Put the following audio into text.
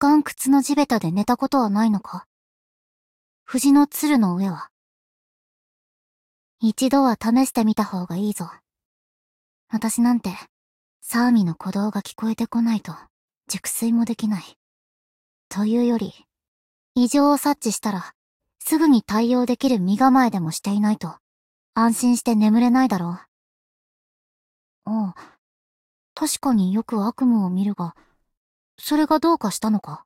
干靴の地べたで寝たことはないのか？藤の鶴の上は。一度は試してみた方がいいぞ。私なんて、サーミの鼓動が聞こえてこないと、熟睡もできない。というより、異常を察知したら、すぐに対応できる身構えでもしていないと、安心して眠れないだろう。ああ、確かによく悪夢を見るが、それがどうかしたのか？